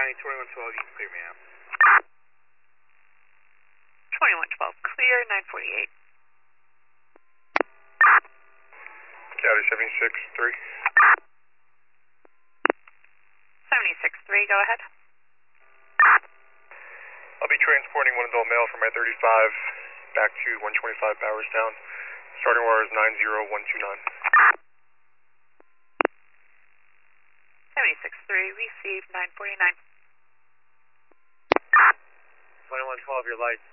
County 2112, you can clear me out. 2112, clear, 948. County 76-3. 76-3, go ahead. I'll be transporting one adult male from I-35 back to 125 Bowerstown. Starting wire is 90129. 76-3, received, 949. 2112, your lights